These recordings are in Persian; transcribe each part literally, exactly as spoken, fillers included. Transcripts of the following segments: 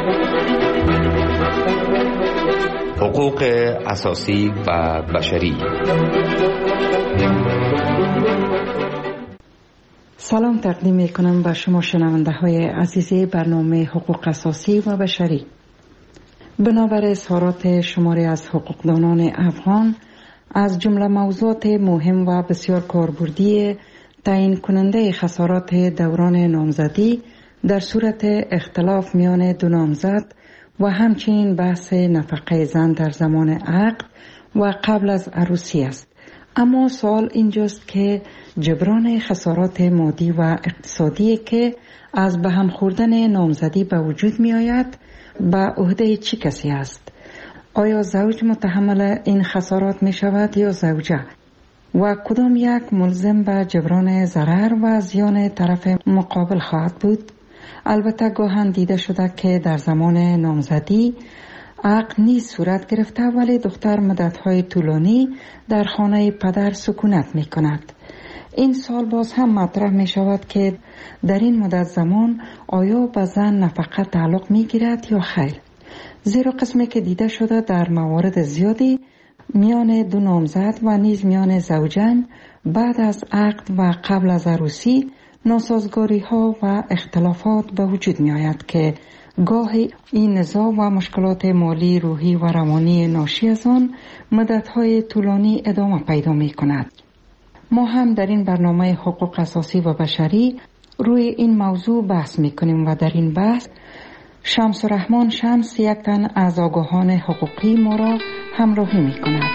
حقوق اساسی و بشری. سلام تقدیم می کنم به شما شنونده های عزیز برنامه حقوق اساسی و بشری. بنابر اظهارات شماری از حقوقدانان افغان از جمله موضوعات مهم و بسیار کاربردی تعیین کننده خسارات دوران نامزدی در صورت اختلاف میان دو نامزد و همچنین بحث نفقه زن در زمان عقد و قبل از عروسی است. اما سوال اینجاست که جبران خسارات مادی و اقتصادی که از به هم خوردن نامزدی به وجود می آید به عهده چه کسی است؟ آیا زوج متحمل این خسارات می شود یا زوجه؟ و کدام یک ملزم به جبران ضرر و زیان طرف مقابل خواهد بود؟ البته گاهن دیده شده که در زمان نامزدی عقد نیز صورت گرفته ولی دختر مدت‌های طولانی در خانه پدر سکونت می کند. این سال باز هم مطرح می شود که در این مدت زمان آیا به زن نفقه تعلق می گیرد یا خیر؟ زیرا قسمی که دیده شده در موارد زیادی میان دو نامزد و نیز میان زوجین بعد از عقد و قبل از عروسی ناسازگاری ها و اختلافات به وجود می آید که گاهی این نزاع و مشکلات مالی، روحی و روانی ناشی از آن مدت های طولانی ادامه پیدا می کند. ما هم در این برنامه حقوق اساسی و بشری روی این موضوع بحث می کنیم و در این بحث شمس الرحمن شمس یک تن از آگاهان حقوقی ما را همراهی می کند.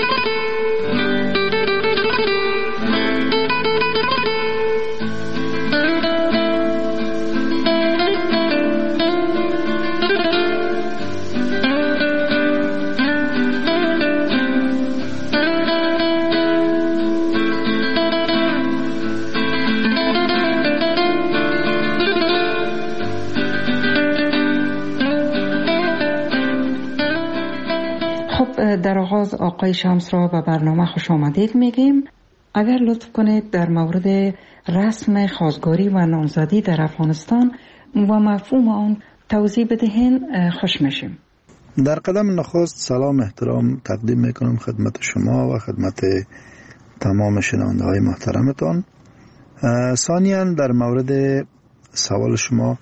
در آغاز آقای شمس را به برنامه خوش آمدید میگیم. اگر لطف کنید در مورد رسم خواستگاری و نامزدی در افغانستان و مفهوم آن توضیح بدهین خوش میشیم. در قدم نخست سلام احترام تقدیم میکنم خدمت شما و خدمت تمام شنونده های محترمتان. ثانیاً در مورد سوال شما،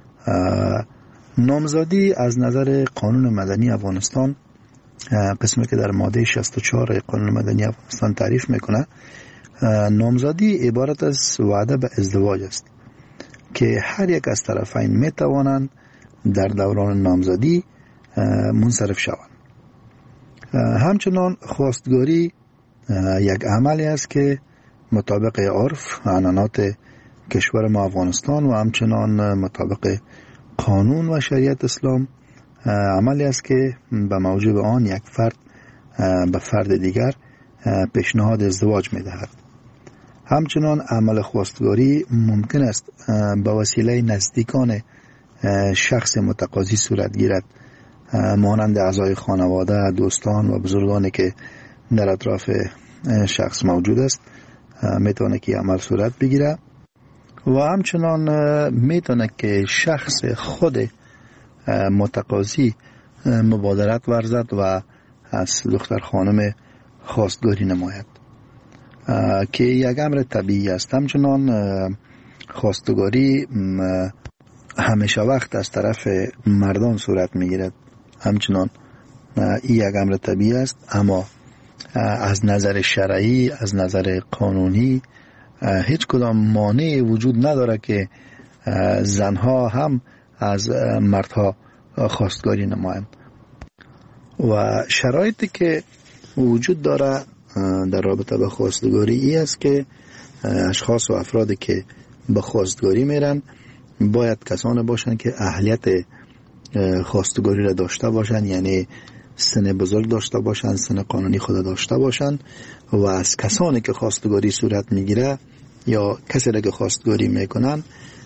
نامزدی از نظر قانون مدنی افغانستان، قسمی که در ماده شصت و چهار قانون مدنی افغانستان تعریف میکنه، نامزدی عبارت از وعده به ازدواج است که هر یک از طرفین میتوانند در دوران نامزدی منصرف شوند. همچنان خواستگاری یک عملی است که مطابق عرف عنعنات کشور ما افغانستان و همچنان مطابق قانون و شریعت اسلام عملی است که به موجب آن یک فرد به فرد دیگر پیشنهاد ازدواج می دهد. همچنان عمل خواستگاری ممکن است به وسیله نزدیکان شخص متقاضی صورت گیرد، مانند اعضای خانواده، دوستان و بزرگانی که در اطراف شخص موجود است میتونه که عمل صورت بگیره و همچنان میتونه که شخص خود متقاضی مبادرت ورزد و از دختر خانم خواستگاری نماید که یک امر طبیعی است. همچنان خواستگاری همیشه وقت از طرف مردان صورت میگیرد، همچنان این یک امر طبیعی است، اما از نظر شرعی، از نظر قانونی هیچ کدام مانعی وجود نداره که زنها هم از مردها خواستگاری نمایند. و شرایطی که وجود داره در رابطه با خواستگاری ای است که اشخاص و افرادی که به خواستگاری میرن باید کسانی باشند که اهلیت خواستگاری را داشته باشند، یعنی سن بزرگ داشته باشند، سن قانونی خود داشته باشند و از کسانی که خواستگاری صورت میگیره یا کسی را که خواستگاری میکنن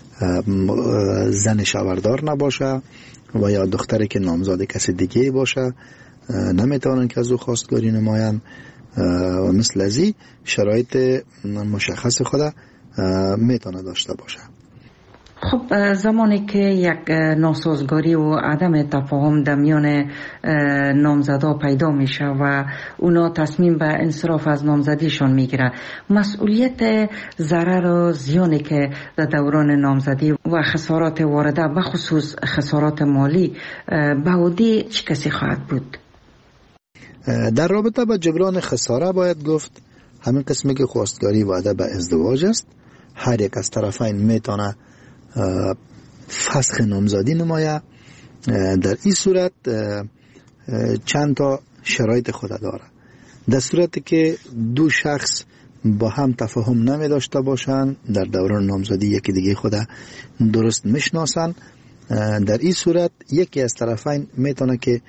زن شوهردار نباشه و یا دختری که نامزاد کسی دیگه باشه نمیتونن که از او خواستگاری نمایند و مثل ازی شرایط مشخص خود میتونه داشته باشه. خب زمانی که یک ناسازگاری و عدم تفاهم در میان نامزدا پیدا میشه و اونا تصمیم به انصراف از نامزدیشان میگیره، مسئولیت ضرر و زیانی که در دوران نامزدی و خسارات وارده به خصوص خسارات مالی به عهده چه کسی خواهد بود؟ در رابطه با جبران خساره باید گفت همین قسمی که خواستگاری وعده به ازدواج است، هر یک از طرفین میتونه فسخ نامزدی نمایه. در این صورت چند تا شرایط خود داره. در صورتی که دو شخص با هم تفاهم نمی داشته باشند، در دوران نامزدی یکی دیگه خود درست میشناسن، در این صورت یکی از طرفین میتونه که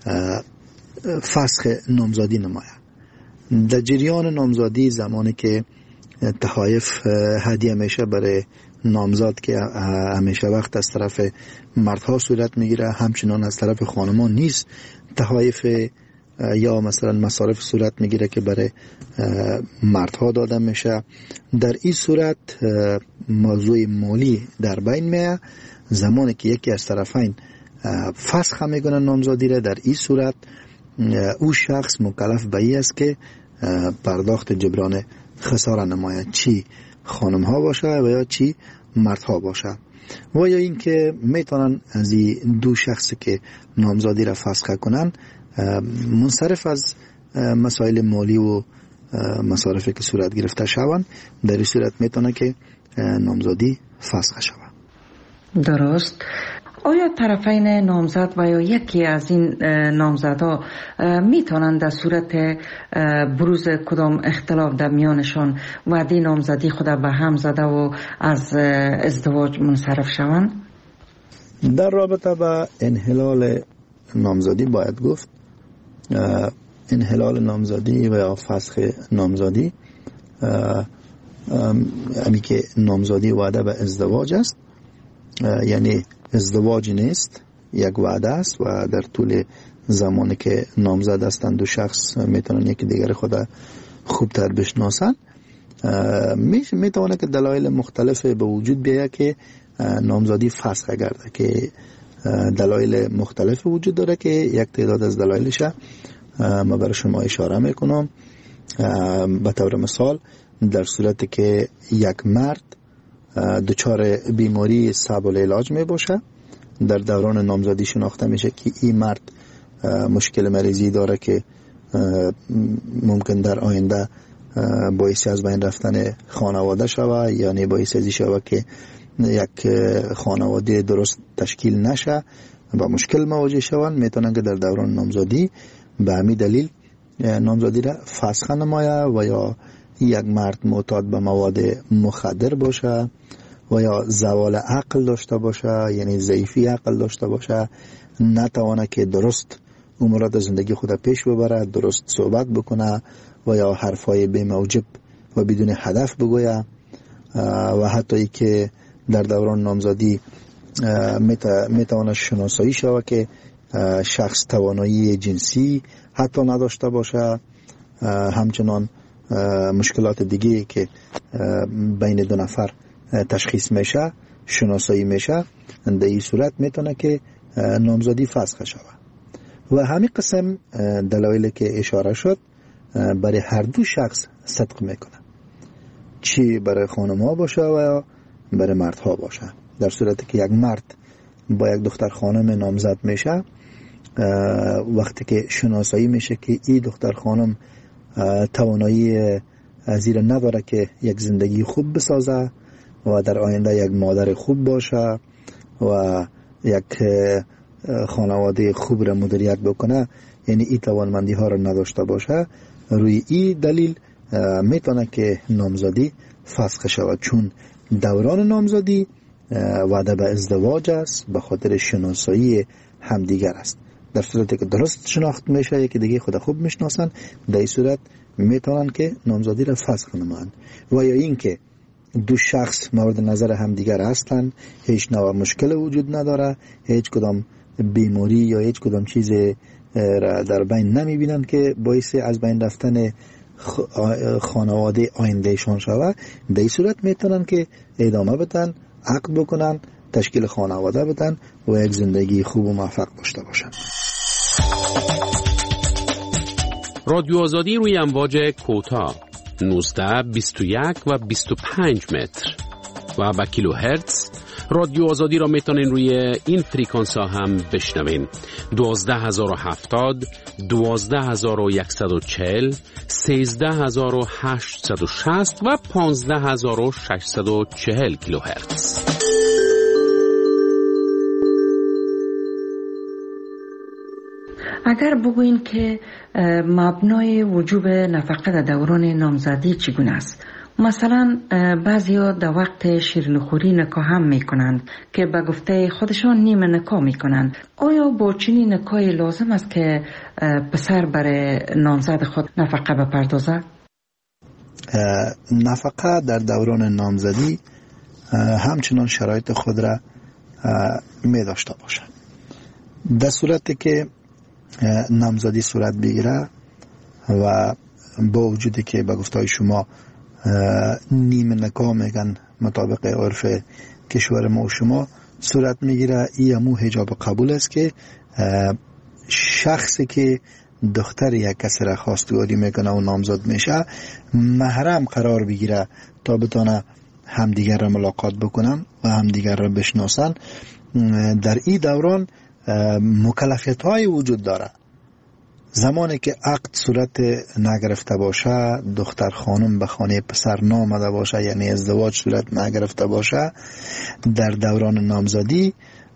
فسخ نامزدی نمایه. در جریان نامزدی زمانی که تحایف هدیه میشه برای نامزد که همیشه وقت از طرف مردها صورت میگیره، همچنان از طرف خانمان نیست تحایف یا مثلا مصارف صورت میگیره که برای مردها داده میشه. در این صورت موضوع مالی در بین میه. زمانی که یکی از طرفین فسخ میکنه نامزدی را، در این صورت او شخص مکلف به این است که پرداخت جبران خساره نماید، چی خانم ها باشه و یا چی مردها باشه. و یا این که میتونن از این دو شخصی که نامزدی را فسخ کنن منصرف از مسائل مالی و مصارفی که صورت گرفته شوند، در این صورت میتونه که نامزدی فسخ شود. درست. آیا طرفین نامزد و یا یکی از این نامزدها میتونند در صورت بروز کدام اختلاف در میانشان وعده نامزدی خود به هم زده و از ازدواج منصرف شوند؟ در رابطه با انحلال نامزدی باید گفت انحلال نامزدی و یا فسخ نامزدی امی که نامزدی وعده به ازدواج است، یعنی ازدواج نیست، یک وعده است و در طول زمانی که نامزد هستند دو شخص میتونن یکی دیگر خود خوبتر بشناسن. میتونه که دلایل مختلف به وجود بیاید که نامزدی فسخ گرده، که دلایل مختلف وجود داره که یک تعداد از دلایلش ما برای شما اشاره میکنم. به طور مثال در صورتی که یک مرد دچار بیماری صعب العلاج می باشه، در دوران نامزدی شناخته میشه که این مرد مشکل مریضی داره که ممکن در آینده باعث از بین رفتن خانواده شوه، یعنی باعث ازی شوه که یک خانواده درست تشکیل نشه و مشکل مواجه شوند. میتونن که در دوران نامزدی به همین دلیل نامزدی را فسخ نمایه. و یا یک مرد معتاد به مواد مخدر باشه و یا زوال عقل داشته باشه، یعنی ضعیفی عقل داشته باشه، نتوانه که درست امورات زندگی خود پیش ببره، درست صحبت بکنه و یا حرفای بی موجب و بدون هدف بگویه، و حتی ای که در دوران نامزدی میتوانه شناسایی شوه که شخص توانایی جنسی حتی نداشته باشه، همچنان مشکلات دیگه که بین دو نفر تشخیص میشه شناسایی میشه، در این صورت میتونه که نامزدی فسخ شود. و همین قسم دلایلی که اشاره شد برای هر دو شخص صدق میکنه، چی برای خانم ها باشه و یا برای مرد ها باشه. در صورتی که یک مرد با یک دختر خانم نامزد میشه، وقتی که شناسایی میشه که این دختر خانم توانایی زیر نداره که یک زندگی خوب بسازه و در آینده یک مادر خوب باشه و یک خانواده خوب را مدیریت بکنه، یعنی این توانمندی ها را نداشته باشه، روی این دلیل میتونه که نامزدی فسخ شود، چون دوران نامزدی وعده به ازدواج است، به خاطر شناسایی همدیگر است. در صورتی که درست شناخت میشه، یکی دیگه خود خوب میشناسن، در این صورت میتونن که نامزدی را فسخ نمایند. و یا این که دو شخص مورد نظر همدیگر هستند، هیچ نوع مشکل وجود نداره، هیچ کدام بیماری یا هیچ کدام چیز را در بین نمیبینن که باعث از بین رفتن خانواده آیندهشان شود، در این صورت میتونن که ادامه بدن عقد بکنن، تشکیل خانواده بدن و یک زندگی خوب و موفق داشته باشن. رادیو آزادی روی امواج کوتاه نوزده، بیست و یک و بیست و پنج متر و با کیلو هرتز. رادیو آزادی را میتونین روی این فریکانس ها هم بشنوین: دوازده هزار و هفتاد، دوازده هزار و صد و چهل، سیزده هزار و هشتصد و شصت و پانزده هزار و ششصد و چهل کیلو هرتز. اگر بگوین که مبنای وجوب نفقه در دوران نامزدی چگونه است؟ مثلا بعضیا در وقت شیرینیخوری نکاح هم میکنند که به گفته خودشان نیمه نکاح میکنند. آیا با چنین نکاحی لازم است که پسر برای نامزد خود نفقه بپردازد؟ نفقه در دوران نامزدی همچنان شرایط خود را می داشته باشد. در صورتی که نامزدی صورت بگیره و با وجودی که به گفته شما نیمه نکاح میگن مطابق عرف کشور ما و شما صورت میگیره، این مو حجاب قبول است که شخصی که دختر یک کسی را خواستگاری میکنه و نامزد میشه محرم قرار بگیره تا بتونه همدیگر را ملاقات بکنن و همدیگر را بشناسن. در این دوران مکلفیت های وجود داره. زمانی که عقد صورت نگرفته باشه، دختر خانم به خانه پسر نامده باشه، یعنی ازدواج صورت نگرفته باشه، در دوران نامزدی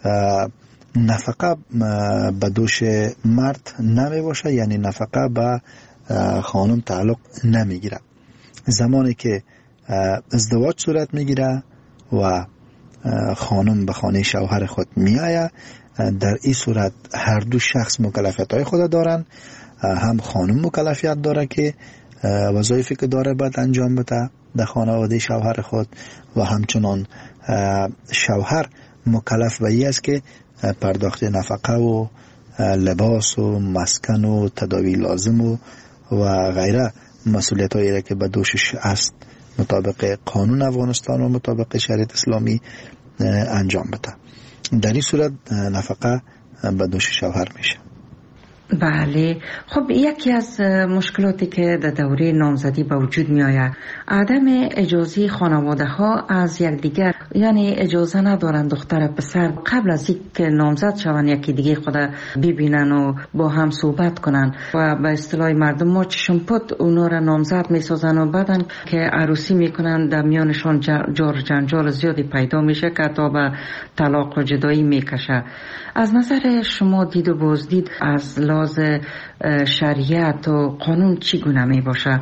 نفقه به دوش مرد نمی باشه، یعنی نفقه به خانم تعلق نمیگیره. زمانی که ازدواج صورت میگیره و خانم به خانه شوهر خود میآید، در این صورت هر دو شخص مکلفیت های خود دارن. هم خانم مکلفیت داره که وظایفی که داره باید انجام بده در خانواده شوهر خود و همچنان شوهر مکلف به این است که پرداخت نفقه و لباس و مسکن و تداوی لازم و و غیره مسئولیت هایی که به دوشش است مطابق قانون افغانستان و مطابق شریعت اسلامی انجام بده. در این صورت نفقه به دوش شوهر میشه. بله. خب یکی از مشکلاتی که در دوره نامزدی به وجود می آید عدم اجازه خانواده ها از یکدیگر، یعنی اجازه ندارن دختر پسر قبل از اینکه نامزد شوند یکی دیگه خود ببینن و با هم صحبت کنن و به اصطلاح مردم ما چشم پد اونا را نامزد می سازن و بعدن که عروسی میکنن در میانشان جار جنجال زیادی پیدا میشه که تا به طلاق و جدایی میکشه. از نظر شما دید و بازدید از لحاظ شریعت و قانون چگونه می باشه؟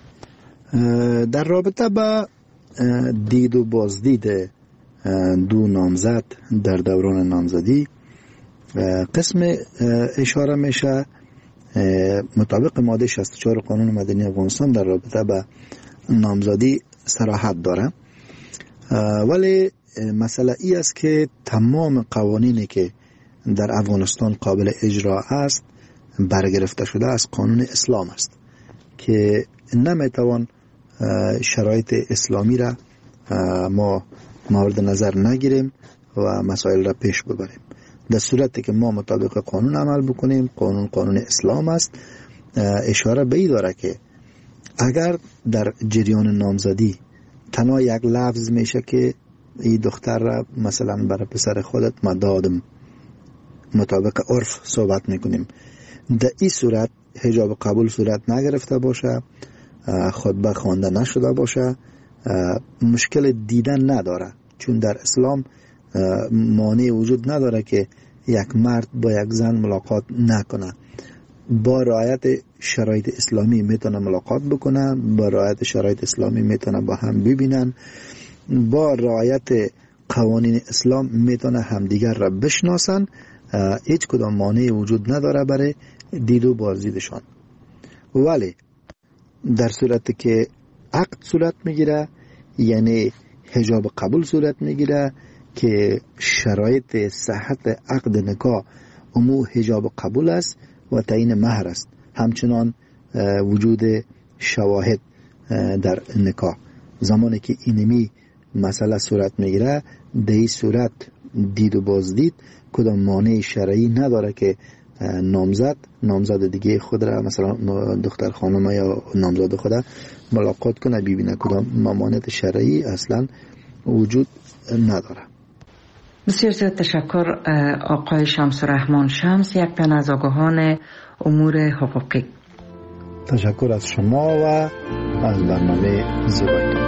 در رابطه با دید و بازدید دو نامزد در دوران نامزدی قسم اشاره میشه مطابق ماده شصت و چهار قانون مدنی افغانستان در رابطه با نامزدی صراحت داره، ولی مسئله ای است که تمام قوانینی که در افغانستان قابل اجرا است برگرفته شده از قانون اسلام است که نمیتوان شرایط اسلامی را ما مورد نظر نگیریم و مسائل را پیش ببریم. در صورتی که ما مطابق قانون عمل بکنیم، قانون قانون اسلام است، اشاره به این داره که اگر در جریان نامزدی تنها یک لفظ میشه که این دختر را مثلا برای پسر خودت ما دادم، مطابق عرف صحبت میکنیم، در این صورت حجاب قبول صورت نگرفته باشه، خطبه خوانده نشده باشه، مشکل دیدن نداره، چون در اسلام مانع وجود نداره که یک مرد با یک زن ملاقات نکنه. با رعایت شرایط اسلامی میتونه ملاقات بکنه، با رعایت شرایط اسلامی میتونه با هم ببینن، با رعایت قوانین اسلام میتونه همدیگر را بشناسن. هیچ کدام مانع وجود نداره برای دید و بازدیدشان. ولی در صورتی که عقد صورت میگیره، یعنی حجاب قبول صورت میگیره که شرایط صحت عقد نکاح امو حجاب قبول است و تعیین مهر است، همچنان وجود شواهد در نکاح. زمانی که اینمی مسئله صورت میگیره، در این صورت دید و بازدید کدام مانع شرعی نداره که نامزد نامزد دیگه خود را، مثلا دختر خانم یا نامزد خود ملاقات کنه، ببینه کدام ممانعت شرعی اصلا وجود نداره. بسیار زیاد تشکر آقای شمس الرحمن شمس، یک تن از آگاهان امور حقوقی. تشکر از شما و از برنامه زیبایتون.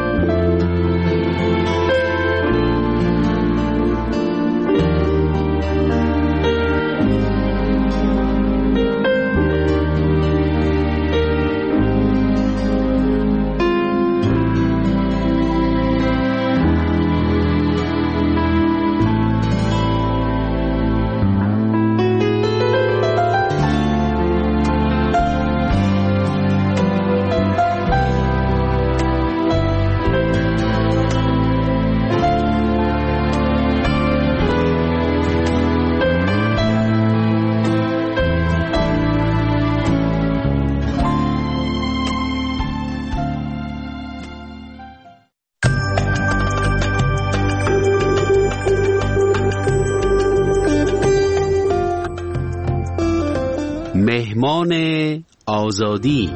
مهمان آزادی.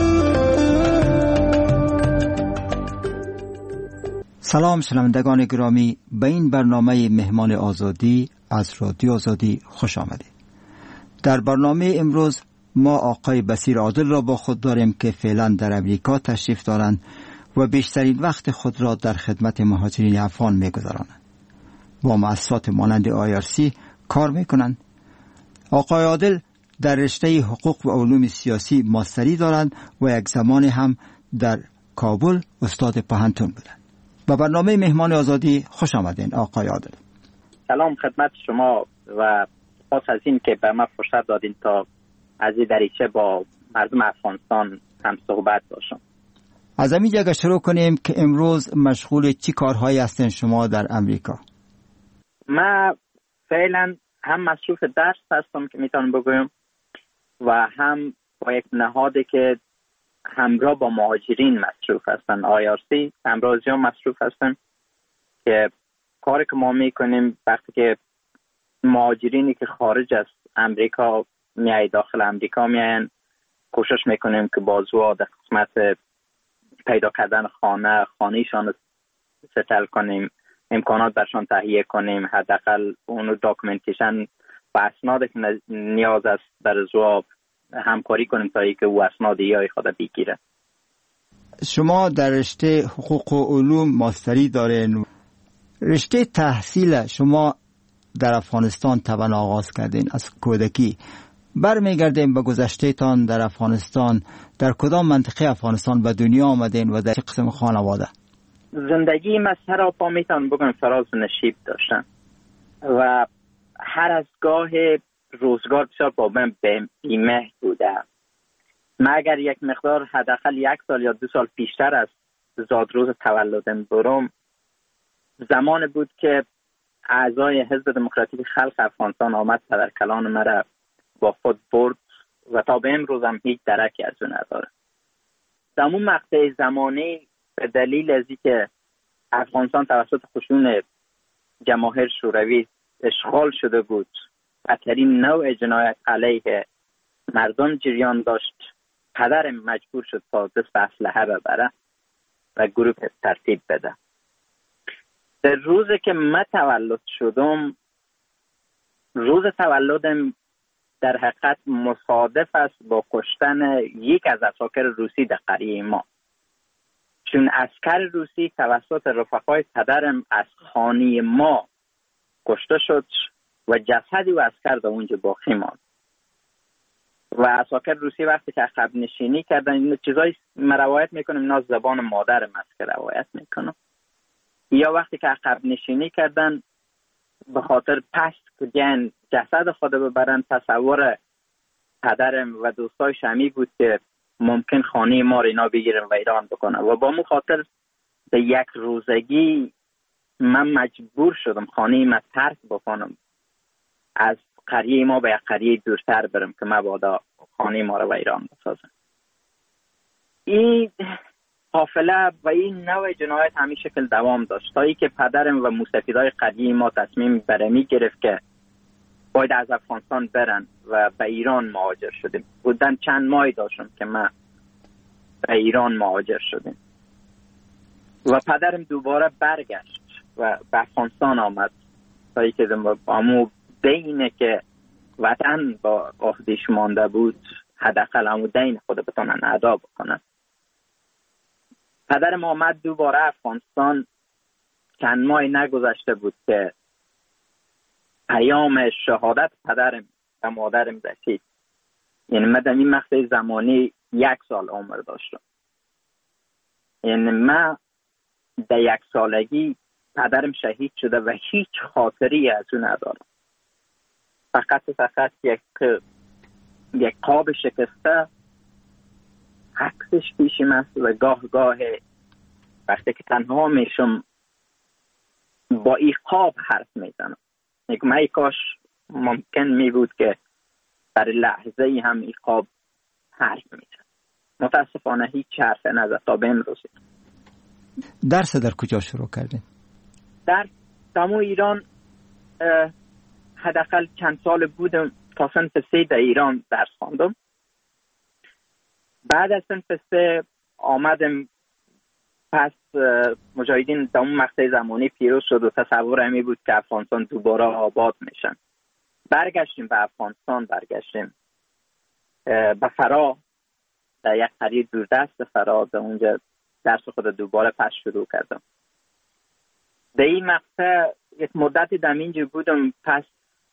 سلام شنوندگان گرامی، به این برنامه مهمان آزادی از رادیو آزادی خوش آمدید. در برنامه امروز ما آقای بصیر عادل را با خود داریم که فعلا در امریکا تشریف دارند و بیشترین وقت خود را در خدمت مهاجرین افغان می‌گذرانند. با مؤسسات مانند آی آر سی کار می‌کنند. آقای عادل در رشته حقوق و علوم سیاسی ماستری دارند و یک زمان هم در کابل استاد پوهنتون بودند. با برنامه مهمان آزادی خوش آمدین آقای عادل. سلام خدمت شما و سپاس از این که به من فرصت دادین تا از این دریچه با مردم افغانستان هم صحبت باشم. از همین جگه شروع کنیم که امروز مشغول چی کارهایی هستین شما در امریکا؟ من فعلا هم مصروف درس هستم که میتونم بگویم و هم با یک نهادی که همراه با مهاجرین مصروف هستن، آی آر سی همراهی هم مصروف هستن که کاری که ما میکنیم وقتی که مهاجرینی که خارج از امریکا میای داخل امریکا میاین، کوشش میکنیم که بازو در قسمت پیدا کردن خانه خانهشان ستل کنیم، امکانات برشان تهیه کنیم، حداقل اون داکومنتیشن و اسنادی که نیاز است در زواب همکاری کنیم تا اینکه او اسنادی یا خود بگیره. شما در رشته حقوق و علوم ماستری دارین. رشته تحصیل شما در افغانستان طبعا آغاز کردین از کودکی. برمیگردیم به گذشته تان در افغانستان. در کدام منطقه افغانستان به دنیا آمدین و در چه قسم خانواده؟ زندگی من سراپا میتونم بگم فراز نشیب داشتم و هر از گاه روزگار بسیار با من بیمه بوده. من اگر یک مقدار حداقل یک سال یا دو سال پیشتر از زادروز تولدم برم، زمان بود که اعضای حزب دموکراتیک خلق افغانستان آمد در کلان مرا با خود برد و تا به امروز هم هیچ درکی از اون نداره. در اون مقطع زمانی به دلیل از اینکه افغانستان توسط خشون جماهیر شوروی اشغال شده بود، بدترین نوع جنایت علیه مردم جریان داشت، پدرم مجبور شد تا دست به اسلحه ببره و گروه ترتیب بده. در روزی که من تولد شدم، روز تولدم در حقیقت مصادف است با کشتن یک از عساکر روسی در قریه ما، چون عسکر روسی توسط رفقای پدرم از خانه ما کشته شد و جسدی و عسکر در اونجا باقی ماند. و عساکر روسی وقتی که عقب نشینی کردن، این چیزایی من روایت میکنم، اینا زبان مادرم است که روایت میکنم، یا وقتی که عقب نشینی کردن به خاطر پست کدین جسد خود ببرن، تصور پدرم و دوستای شمی بود که ممکن خانه ما رو اینا بگیرن و ایران بکنن و با مو خاطر به یک روزگی من مجبور شدم خانه ما ترک بکنم، از قریه ما به یک قریه دورتر برم که مبادا خانه ما رو و ایران بسازم. این قافله و این نوع جنایت همین شکل دوام داشت تا ای که پدرم و موسفیدای قدیم ما تصمیم برمی گرفت که باید از افغانستان برن و به ایران مهاجر شدیم. بودن چند ماهی داشتم که ما به ایران مهاجر شدیم و پدرم دوباره برگشت و به افغانستان آمد تا ای که امو دینه که وطن با عهده‌اش مانده بود حداقل امو دین خود بتونن ادا بکنن. پدرم آمد دوباره افغانستان. چند ماه نگذشته بود که پیام شهادت پدرم و مادرم رسید. یعنی من در این مقطع زمانی یک سال عمر داشتم. یعنی من در یک سالگی پدرم شهید شده و هیچ خاطری از اون ندارم. فقط فقط یک یک قاب شکسته عکسش پیشم است و گاه گاه وقتی که تنها میشم با این قاب حرف میزنم. یک من کاش ممکن می بود که در لحظه ای هم این قاب حرف میزن. متاسفانه هیچ حرف نزد تا به امروز. درس در کجا شروع کردیم؟ در دمو ایران حداقل چند سال بودم تا صنف سه در ایران درس خواندم. بعد از صنف سه آمدم پس مجاهدین در اون مقطع زمانی پیروز شد و تصور همی بود که افغانستان دوباره آباد میشن. برگشتیم به افغانستان، برگشتیم به فرا، در یک قریه دوردست فرا، در اونجا درس خود دوباره پس شروع کردم. در این مقطع یک مدتی در اینجا بودم. پس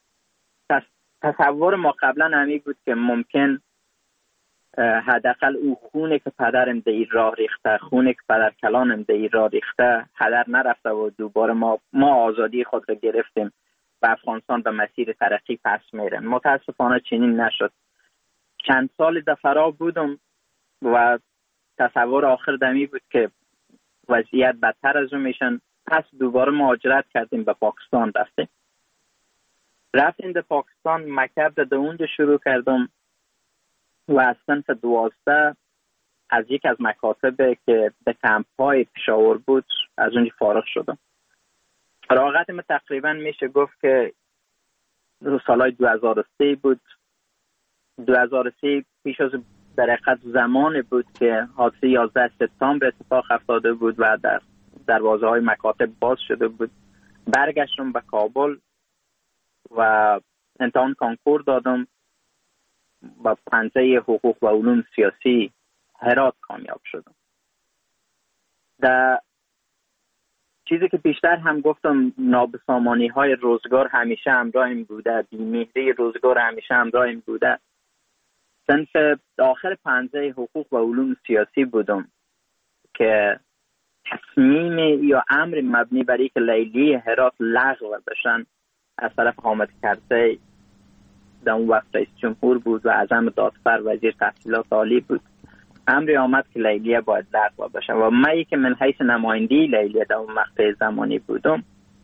تصور ما قبلا همی بود که ممکن حداقل او خونه که پدرم در این راه ریخته، خونه که پدر کلانم در این راه ریخته هدر نرفته و دوباره ما ما آزادی خود را گرفتیم و افغانستان به مسیر ترقی پس میره. متاسفانه چنین نشد. چند سال در فرا بودم و تصور آخر دمی بود که وضعیت بدتر از اون میشن. پس دوباره مهاجرت کردیم به پاکستان رفتیم. رفتیم به پاکستان، مکتب در اونجا شروع کردم و از صنف دوازده از یک از مکاتب که به کمپ های پشاور بود از اونجا فارغ شدم. فراغت من تقریبا میشه گفت که سالهای دو هزار و سه بود. دو هزار و سه پیش از در حقیقت زمان بود که حادثه یازده سپتامبر اتفاق افتاده بود و در دروازه های مکاتب باز شده بود. برگشتم به کابل و امتحان کانکور دادم با پنجه حقوق و علوم سیاسی هرات کامیاب شدم. در چیزی که بیشتر هم گفتم نابسامانی های روزگار همیشه همراهم بوده، بی‌مهری روزگار همیشه همراهم بوده. صنف آخر پنجه حقوق و علوم سیاسی بودم که تصمیم یا امر مبنی بر اینکه لیلی هرات لغو بشن از طرف حامد کرزی در اون وقت رئیس جمهور بود و اعظم دادفر وزیر تحصیلات عالی بود، امری آمد که لیلیه باید لغو بشه و من که من حیث نمایندی لیلیه در اون مقطع زمانی بودم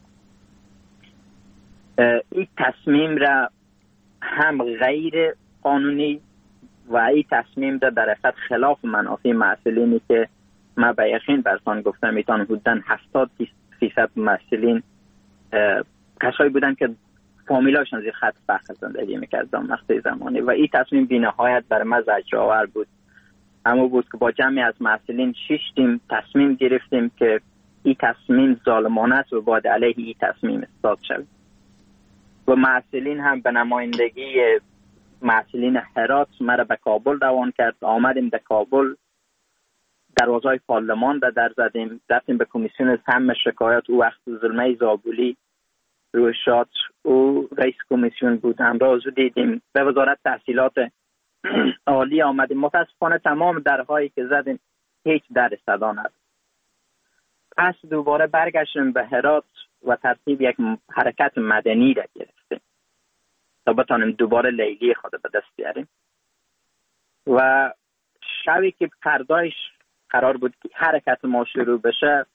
این تصمیم را هم غیر قانونی و این تصمیم را در حقیقت خلاف منافع مسئولینی که من به یقین برسان گفتم میتون حدوداً هفتاد فیصد مسئولین کسایی بودن که فامیلاشون زیر خط فقر زندگی میکردن مقطع زمانی و این تصمیم بی‌نهایت بر من زجرآور بود. اما بود که با جمعی از مسئولین شیشتیم تصمیم گرفتیم که این تصمیم ظالمانه است و باید علیه این تصمیم اصلاح شود و مسئولین هم به نمایندگی مسئولین هرات مرا به کابل روان کرد. آمدیم به کابل، دروازه‌های پارلمان را در زدیم، رفتیم به کمیسیون سم شکایات. او وقت ظلمه زابولی روی شاد او رئیس کمیسیون بود، همراه او دیدیم. به وزارت تحصیلات عالی آمدیم. متاسفانه تمام درهایی که زدیم هیچ در صدا نداد. پس دوباره برگشتیم به هرات و ترتیب یک حرکت مدنی را گرفتیم تا بتانیم دوباره لیلی خود به دست بیاریم. و شبی که فردایش قرار بود که حرکت ما شروع بشه،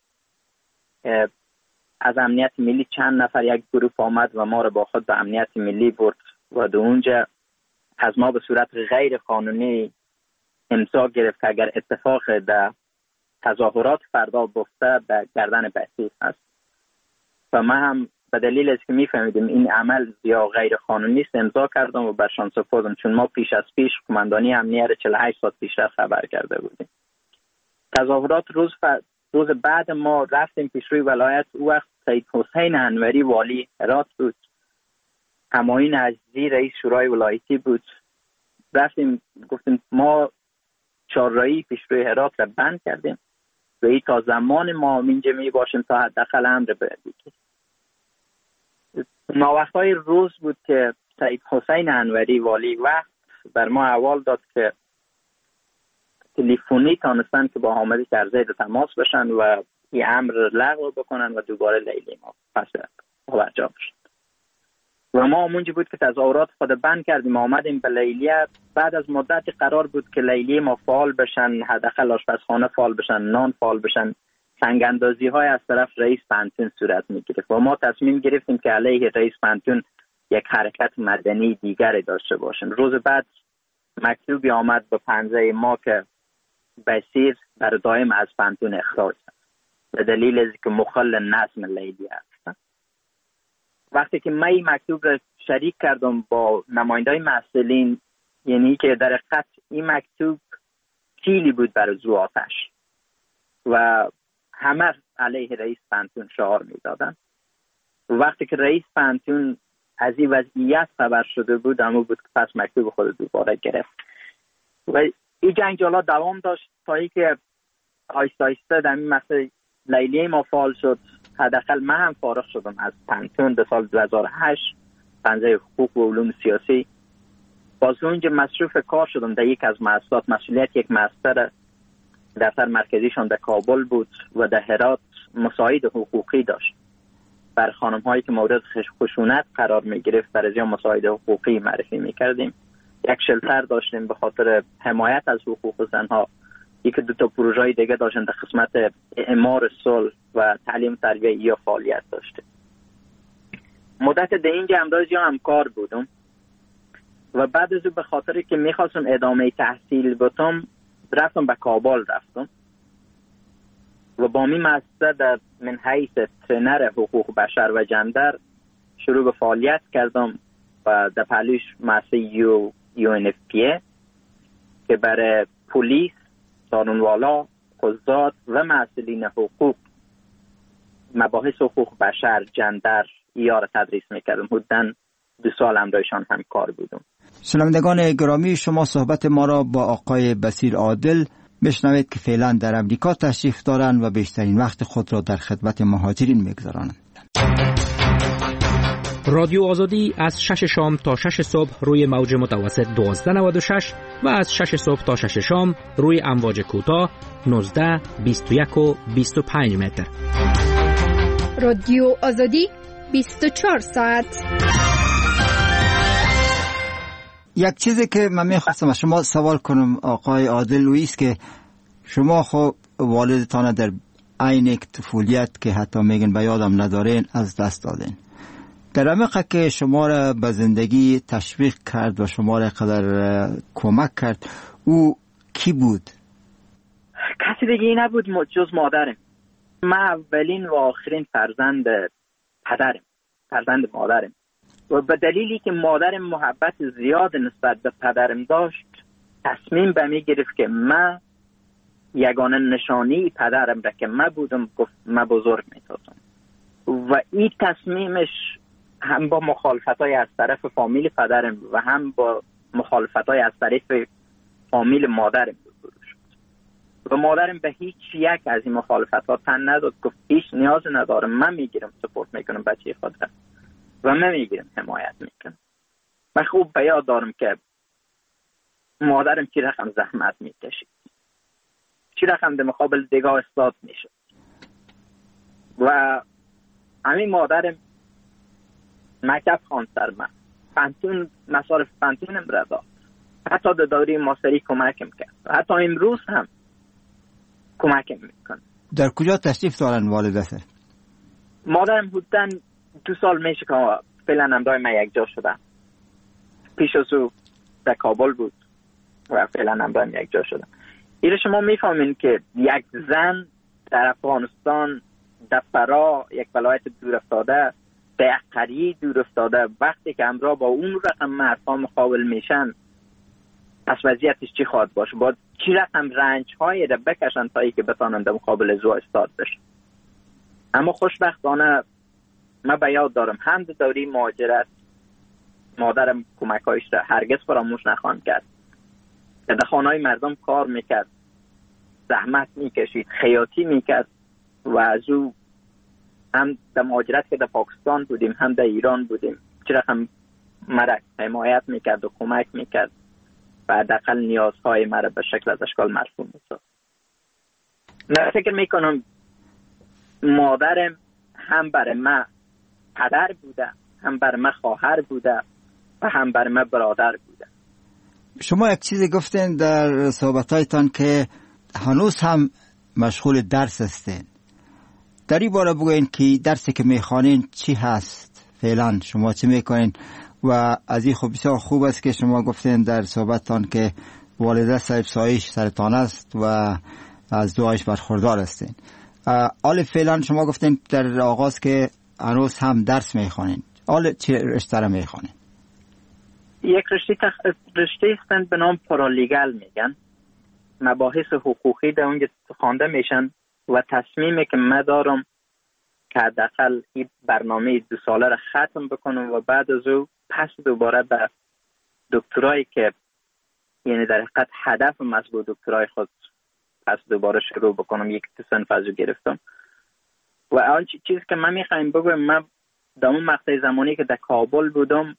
از امنیت ملی چند نفر یک گروه آمد و ما رو با خود به امنیت ملی برد و در اونجا از ما به صورت غیر قانونی امضا گرفت که اگر اتفاق در تظاهرات فردا گفته به گردن بسیج هست و من هم به دلیل از که میفهمیدیم این عمل یا غیر قانونی است امضا کردم و برشان سپردم، چون ما پیش از پیش قماندانی امنیت چهل و هشت ساعت پیش خبر کرده بودیم. تظاهرات روز ف... روز بعد ما رفتیم پیش روی ولایت. او وقت سید حسین انوری والی هرات بود، همایون عزیزی رئیس شورای ولایتی بود. رفتیم گفتیم ما چهارراهی پیش روی هرات را بند کردیم و این تا زمان ما اینجا می باشیم تا حداقل امر بگیریم. ناوقتای روز بود که سید حسین انوری والی وقت بر ما احوال داد که تلفنی تانستن که با حامد کرزی تماس بشن و این امر لغو بکنن و دوباره لیلی ما پس برجا بشن. و ما اونجا بود که تظاهرات خود بند کردیم، آمدیم به لیلیه. بعد از مدت قرار بود که لیلی ما فعال بشن، حداقل آشپزخانه فعال بشن، نان فعال بشن. سنگ اندازی های از طرف رئیس پانتون صورت می گرفت و ما تصمیم گرفتیم که علیه رئیس پانتون یک حرکت مدنی دیگری داشته باشیم. روز بعد مکتوبی آمد به پنجه ما که بسیر در دائم از پانتون اخراج است به دلیل از که مخل نظم لیلی است. وقتی که من این مکتوب را شریک کردم با نمایندای مسئولین، یعنی که در حقیقت این مکتوب کیلی بود برای زو آتش و همه علیه رئیس پانتون شعار میدادن. وقتی که رئیس پانتون از این وضعیت خبر شده بود، اما بود که پس مکتوب خود دوباره گرفت و این جنجالا دوام داشت تا اینکه آیسته آیسته در این مسئله لیلی ما فعال شد. حداقل من هم فارغ شدم از پانتون در سال دو هزار و هشت، پنجه حقوق و علوم سیاسی. باز اونجا مصروف کار شدم در یک از مؤسسات. مسئولیت یک مؤسسه دفتر مرکزیشان در کابل بود و در هرات مساعد حقوقی داشت. بر خانم هایی که مورد خشونت قرار می گرفت در ازیا مساعد حقوقی معرفی می کردیم. یک شلتر داشتیم به خاطر حمایت از حقوق زنها. یک دو تا پروژه دیگه داشتن در قسمت اعمار صلح و تعلیم تربیه یا فعالیت داشتیم. مدت در اینجا امروز یا همکار بودم و بعد از او به خاطر که میخواستم ادامه تحصیل بتم رفتم به کابل رفتم و با می مؤسسه در من حیث ترینر حقوق بشر و جندر شروع به فعالیت کردم و در پهلوش مؤسسه یو یو ان اف پی که برای پلیس، قانونوالا، قضات و مسئولین حقوق مباحث حقوق بشر، جندر یا تدریس میکردم. حدوداً دو سال هم دایشان هم کار بودم. شنوندگان گرامی، شما صحبت ما را با آقای بصیر عادل بشنوید که فعلا در امریکا تشریف دارند و بیشترین وقت خود را در خدمت مهاجرین میگذرانند. رادیو آزادی از شش شام تا شش صبح روی موج متوسط دوازده نود و شش و از شش صبح تا شش شام روی امواج کوتاه نوزده، بیست و یک و بیست و پنج متر. رادیو آزادی بیست و چهار ساعت. یک چیزی که من میخواستم از شما سوال کنم آقای عادل است که شما خب والدتان در عین طفولیت که حتی میگن به یادم ندارین از دست دادین. در عمق که شما را به زندگی تشویق کرد و شما را قدر کمک کرد، او کی بود؟ کسی دیگه نبود جز مادرم. من اولین و آخرین فرزند پدرم، فرزند مادرم و به دلیلی که مادرم محبت زیاد نسبت به پدرم داشت تصمیم به می گرفت که من یگانه نشانی پدرم را که من بودم گفت من بزرگ می تازم و این تصمیمش هم با مخالفتای از طرف فامیل پدرم و هم با مخالفتای از طرف فامیل مادرم روبرو شد و مادرم به هیچ یک از این مخالفتها تن نداد. گفت هیچ نیاز ندارم، من میگیرم سپورت میکنم بچه خودم و من میگیرم حمایت میکنم. من خوب به یاد دارم که مادرم چی رقم زحمت میکشید، چی رقم در مقابل دیگاه استاد میشد و همین مادرم مکتب خواند سر من، پانتون مصارف پانتونم را داد، حتی در دوره ماستری کمکم کرد، حتی امروز هم کمکم میکنه. در کجا تشریف دارن والدتر؟ مادرم حدوداً دو سال میشه که فعلا همراه من یک جا شدم. پیش از او در کابل بود و فعلا همراه من یک جا شدم. ایره شما میفهمین که یک زن در افغانستان، در فرا، یک ولایت دور افتاده، در یک قریه دور افتاده، وقتی که همراه با اون رقم مردها مقابل میشن، پس وضعیتش چی خواهد باشه؟ باید چی رقم رنج های را بکشن تا ای که بتانند در مقابل زو استاد بشه. اما خوشبختانه من به یاد دارم هم در دوره مهاجرت مادرم کمک هایش را هرگز فراموش نخواهند کرد که در خانه های مردم کار میکرد، زحمت میکشید، خیاطی میکرد و از او هم در مهاجرت که در پاکستان بودیم هم در ایران بودیم چه رقم مرا حمایت میکرد و کمک میکرد و حداقل نیازهای مرا به شکل از اشکال مرفوع میساخت. من فکر میکنم مادرم هم برای من پدر بوده، هم برای من خواهر بوده و هم برای من برادر بوده. شما یک چیزی گفتین در صحبتایتان که هنوز هم مشغول درس هستین. در این باره بگوین که درسی که میخوانین چی هست فعلا، شما چی میکنین؟ و از این خوب بسیار خوب است که شما گفتین در صحبتتان که والده صاحب سایش سرطان است و از دعایش برخوردار هستین. حال فعلا شما گفتین در آغاز که هنوز هم درس میخوانین. حال چه رشته را میخوانین؟ یک رشته تخ... رشته هستند به نام پارالیگل میگن. مباحث حقوقی در اونجا خوانده میشن و تصمیمی که من دارم که حداقل این برنامه دو ساله را ختم بکنم و بعد از او پس دوباره به دکترایی که یعنی در حقیقت هدف مطلوب دکترای خود پس دوباره شروع بکنم. یک تو صنف از او گرفتم و آن چیزی که من میخوایم بگویم، من در اون مقطع زمانی که در کابل بودم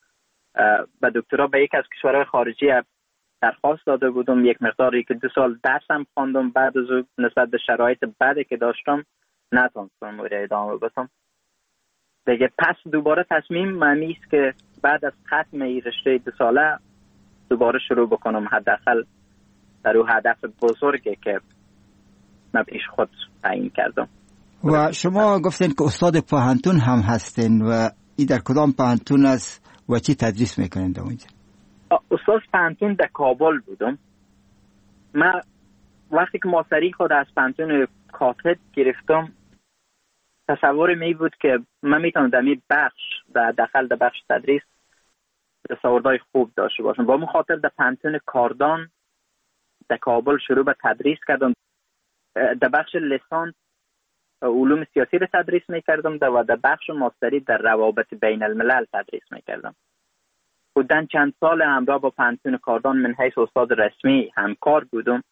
به دکترا به یک از کشورهای خارجی درخواست داده بودم، یک مقداری که دو سال درسم خواندم، بعد از او نسبت به شرایط بعدی که داشتم نتونستم ادامه بدم دیگه. پس دوباره تصمیم معنی است که بعد از ختم این رشته دو ساله دوباره شروع بکنم، حداقل در اون هدف بزرگی که من پیش خود تعیین کردم. و شما گفتین که استاد پوهنتون هم هستین و این در کدام پوهنتون است و چی تدریس میکنین در اونجا؟ استاد پوهنتون در کابل بودم. من وقتی که ماستری خود از پوهنتون کاتد گرفتم تصور می بود که من میتونم در این بخش در داخل در بخش تدریس تصوردهای خوب داشته باشم. با مخاطر در پوهنتون کاردان در کابل شروع به تدریس کردم. در بخش لیسانس علوم سیاسی را تدریس میکردم و در بخش ماستری در روابط بین الملل تدریس میکردم. بودن چند سال همراه با پوهنتون کاردان من حیث استاد رسمی همکار بودم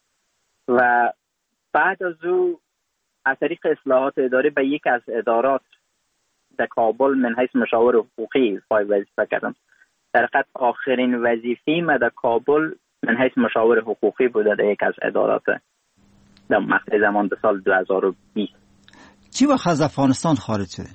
و بعد از او از طریق اصلاحات اداری به یک از ادارات در کابل من حیث مشاور حقوقی وظیفه کردم. در حقیقت آخرین وظیفه من در کابل من حیث مشاور حقوقی بوده در یک از ادارات در مقطع زمان به سال دو هزار و بیست. چی وقت از افغانستان خارج شده؟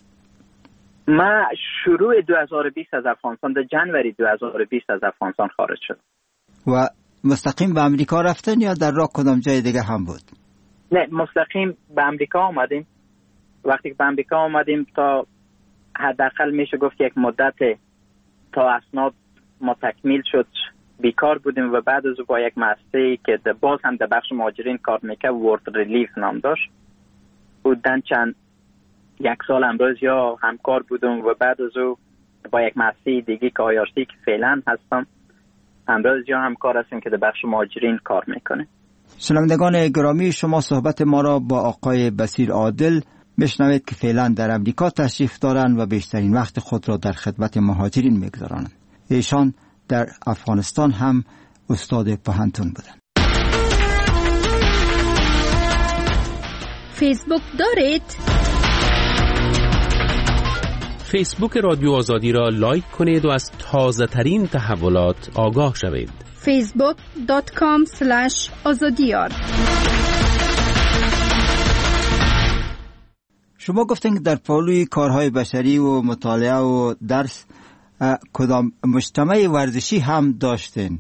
من شروع دو هزار و بیست از افغانستان، در جنوری دو هزار و بیست از افغانستان خارج شد. و مستقیم به امریکا رفتن یا در راه کدام جای دیگه هم بود؟ نه، مستقیم به امریکا آمدیم. وقتی که به امریکا آمدیم تا حداقل میشه گفت یک مدت تا اسناد ما تکمیل شد بیکار بودیم و بعد از او با یک مؤسسه‌ای که باز هم در بخش مهاجرین کار میکرد، ورد ریلیف نام داشت، بودن چند یک سال امروز یا همکار بودم و بعد از او با یک مؤسسه دیگه که آیارسی که فعلا هستم امروز یا همکار هستیم که در بخش مهاجرین کار میکنه. شنوندگان گرامی، شما صحبت ما را با آقای بصیر عادل بشنوید که فعلا در امریکا تشریف دارند و بیشترین وقت خود را در خدمت مهاجرین میگذارند. ایشان در افغانستان هم استاد پوهنتون بودند. فیسبوک دارید؟ فیسبوک رادیو آزادی را لایک کنید و از تازه ترین تحولات آگاه شوید. فیسبوک دات کام اسلش آزادیار. شما گفتین که در پالوی کارهای بشری و مطالعه و درس کدام مجتمع ورزشی هم داشتین؟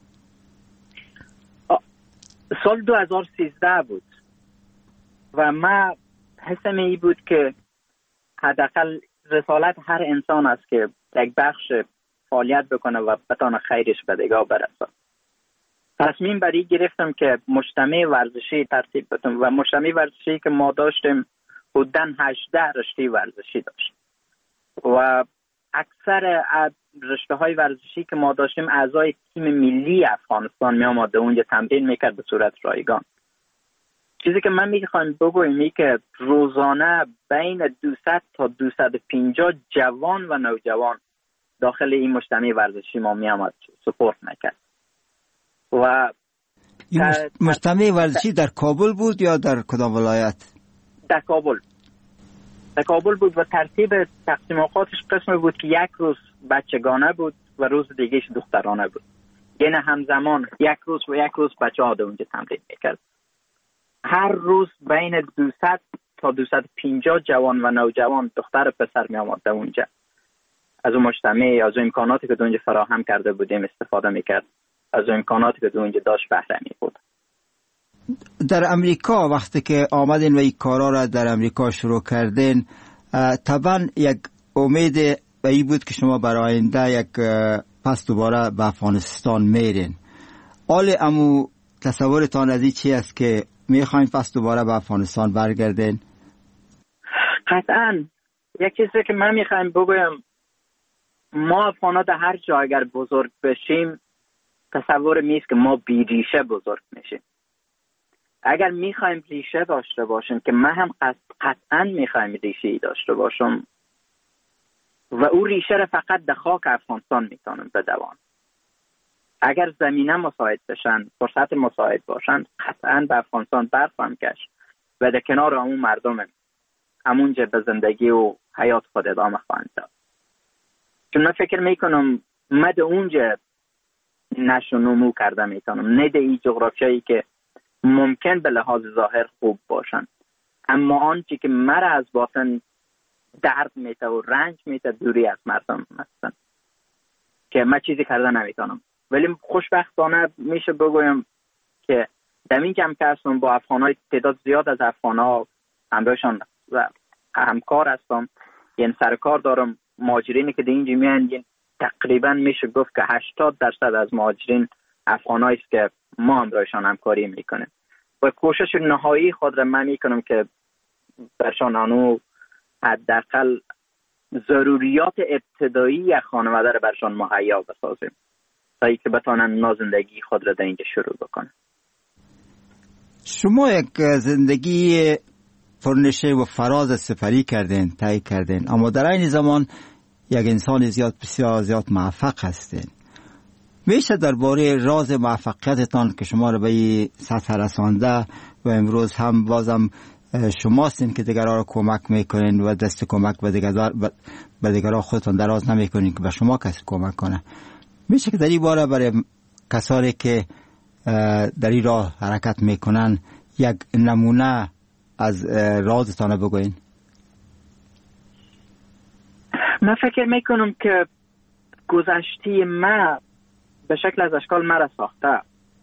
سال دو هزار و سیزده بود و من حسم ای بود که حداقل رسالت هر انسان است که یک بخش فعالیت بکنه و بتانه خیرش به دیگاه برسه. تصمیم بر این گرفتم که مجتمع ورزشی ترتیب بدم و مجتمع ورزشی که ما داشتیم حدوداً هجده رشته ورزشی داشت و اکثر رشته های ورزشی که ما داشتیم اعضای تیم ملی افغانستان می آمده اونجا تمرین میکرد به صورت رایگان. چیزی که من میخوام بگویم این که روزانه بین دویست تا دویست و پنجاه جوان و نوجوان داخل این مجتمع ورزشی ما می آمد سپورت میکرد. و این مجتمع ورزشی در کابل بود یا در کدام ولایت؟ در کابل. در کابل بود و ترتیب تقسیم اوقاتش قسم بود که یک روز بچگانه بود و روز دیگهش دخترانه بود. یعنی همزمان یک روز و یک روز بچه ها اونجا تمرین میکرد. هر روز بین دویست تا دویست و پنجاه جوان و نوجوان دختر و پسر می آمد اونجا. از اون مجتمع، از اون امکاناتی که اونجا فراهم کرده بودیم استفاده میکرد. از اون امکاناتی که اونجا داشت بهره می بود. در امریکا وقتی که آمدین و این کارا را در امریکا شروع کردین، طبعا یک امید و این بود که شما برای آینده یک پس دوباره به افغانستان میرین. آل امو تصورتان از این چی است که میخواین پس دوباره به افغانستان برگردین؟ قطعا یک چیزی که من میخوایم بگویم، ما افغانا در هر جا اگر بزرگ بشیم تصور میست که ما بی ریشه بزرگ میشیم. اگر میخوایم ریشه داشته باشیم که من هم قطعا میخوایم ریشه داشته باشم و او ریشه را فقط در خاک افغانستان میتونم بدوام. اگر زمینه مساعد بشن، فرصت مساعد باشن، قطعا به افغانستان برخواهم گشت و در کنار همون مردم همونجا به زندگی و حیات خود ادامه خواهم داد. چون من فکر میکنم من در اونجا نشو نمو کرده میتونم، نه در این جغرافیایی که ممکن به لحاظ ظاهر خوب باشن، اما آنچه که مرا از باطن درد میته و رنج میته دوری از مردم هستن که من چیزی کرده نمیتونم. ولی خوشبختانه میشه بگویم که در این جمع که هستم با افغانای تعداد زیاد از افغانها همراهشان و همکار هستم، یعنی سرکار دارم. مهاجرینی که در اینجا میان تقریبا میشه گفت که هشتاد درصد از مهاجرین افغانایی است که ما همراهشان همکاری میکنیم و کوشش نهایی خود را من میکنم که برشان آنو حداقل ضروریات ابتدایی یک خانواده را برشان مهیا بسازیم تا اینکه بتانن نازندگی خود را در اینجا شروع بکنن. شما یک زندگی پرنشه و فراز سپری کردین، طی کردین، اما در این زمان یک انسان زیاد بسیار زیاد موفق هستین. میشه درباره راز موفقیتتان که شما را به این سطح رسانده و امروز هم بازم شما هستین که دیگران را کمک میکنین و دست کمک به دیگران به دیگران خودتان دراز نمیکنین که به شما کسی کمک کنه، میشه که در این باره برای کسانی که در این راه حرکت میکنن یک نمونه از رازتان بگوین؟ من فکر میکنم که گذشته ما به شکل از اشکال مرا ساخته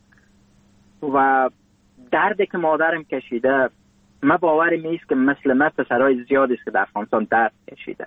و دردی که مادرم کشیده، من باورم نیست که مثل من پسرهای زیادی است که در افغانستان درد کشیده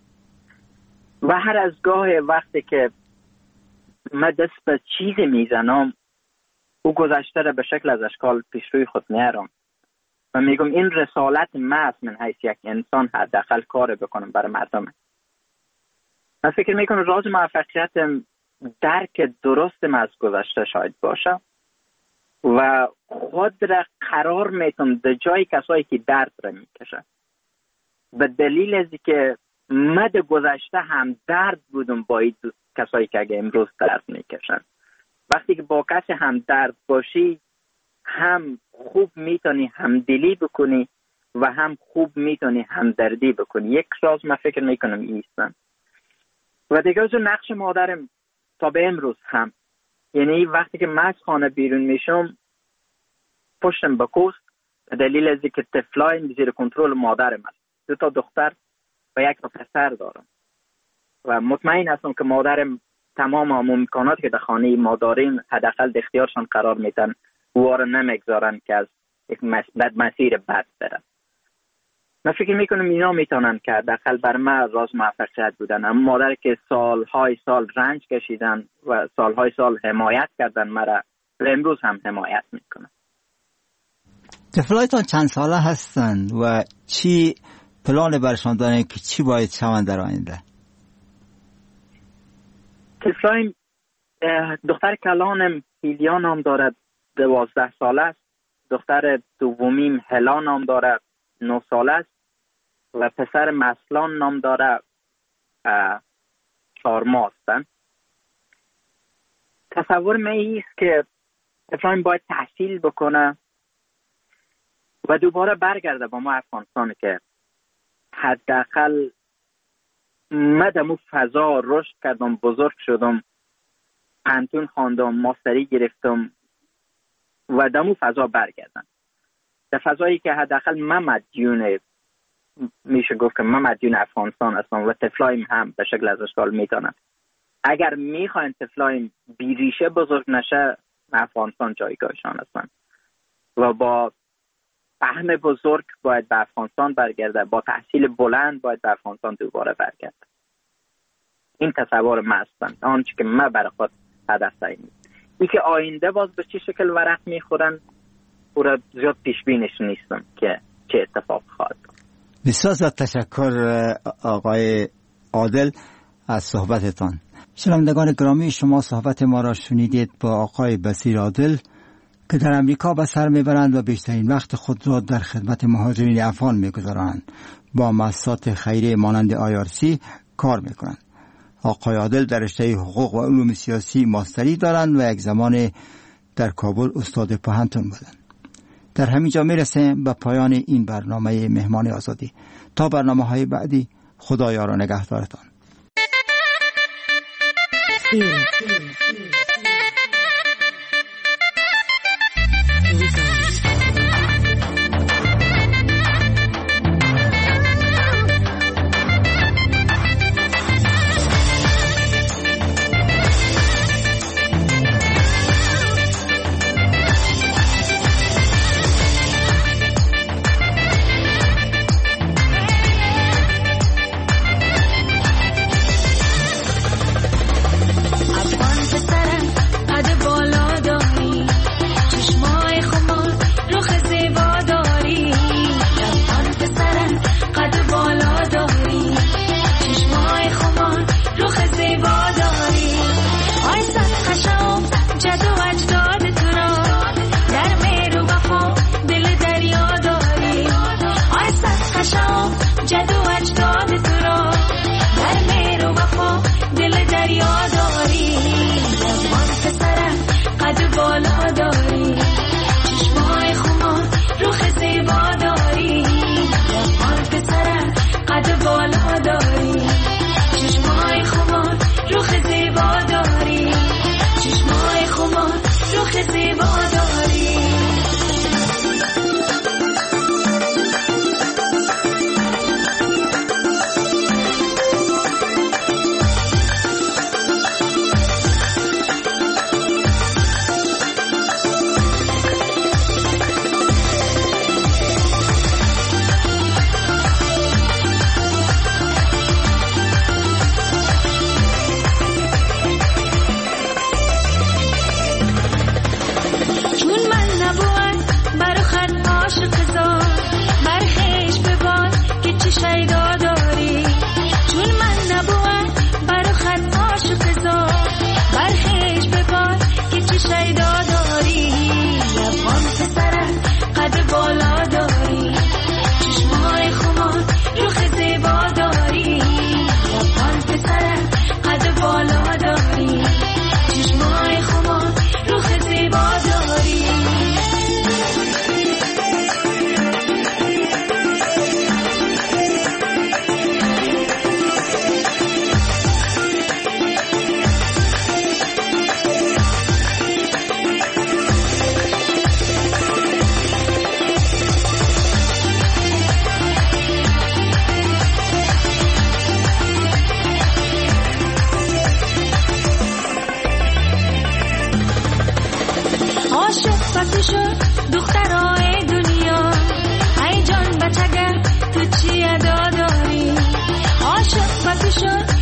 و هر از گاه وقتی که من دست به چیزی میزنم او گذشته را به شکل از اشکال پیش روی خود میارم و میگم این رسالت من است، من حیث یک انسان حداقل کار بکنم برای مردم. من فکر میکنم راز موفقیتم درک درستم از گذشته شاید باشه و خود را قرار میتونم در جای کسایی که درد را میکشن، به دلیل از که من در گذشته هم درد بودم با این کسایی که اگه امروز درد میکشن. وقتی که با کسی هم درد باشی هم خوب میتونی همدلی بکنی و هم خوب میتونی همدردی بکنی. یک راز من فکر میکنم ایستم و دیگه از نقش مادرم تا به امروز هم، یعنی وقتی که من از خانه بیرون میشم پشتم به کوست دلیل از که طفلای زیر کنترل مادرم است. دو تا دختر و یک تا پسر دارم و مطمئن هستم که مادرم تمام امکاناتی که در خانه ما داریم حداقل در اختیارشان قرار میدن، او را نمیگذارن که از یک بد مسیر بد برن. من فکر میکنم اینا میتونن که حداقل بر من راز موفقیت بودن. اما مادر که سالهای سال رنج کشیدن و سالهای سال حمایت کردن مرا و امروز هم حمایت میکنم. طفلایتان چند ساله هستند و چی پلان برشان دارن که چی باید شوند در آینده؟ طفلایم دختر کلانم هیلیا نام دارد، دوازده ساله است. دختر دومیم هلا نام دارد، نه ساله است. و پسر مسلان نام دارد، چهار ماه هستند. تصور من ایست که طفلایم باید تحصیل بکنه و دوباره برگرده با ما افغانستان، که حداقل من در اون فضا رشد کردم، بزرگ شدم، پانتون خواندم، ماستری گرفتم و در اون فضا برگردم، در فضایی که حداقل من مدیون، میشه گفت که من مدیون افغانستان هستم و طفلایم هم به شکل از اشکال میتونن. اگر میخواین طفلایم بیریشه بزرگ نشه، افغانستان جایگاهشان هستن و با فهم بزرگ باید به افغانستان برگرده، با تحصیل بلند باید به افغانستان دوباره برگرده. این تصور من هستن، آنچه که من برای خود هدف تعیین. این که آینده باز به چه شکل ورق میخورن پورا زیاد پیش بینش نیستم که چه اتفاق خواهد. بسیار زیاد تشکر آقای عادل از صحبتتان. شنوندگان گرامی، شما صحبت ما را شنیدید با آقای بصیر عادل که در امریکا به سر میبرند و بیشترین وقت خود را در خدمت مهاجرین افغان میگذارند. با مؤسسات خیریه مانند آی آر سی کار میکنند. آقای عادل در رشته حقوق و علوم سیاسی ماستری دارند و یک زمان در کابل استاد پوهنتون بودند. در همین جا میرسیم به پایان این برنامه مهمان آزادی. تا برنامه های بعدی، خدا یار و نگهدارتان.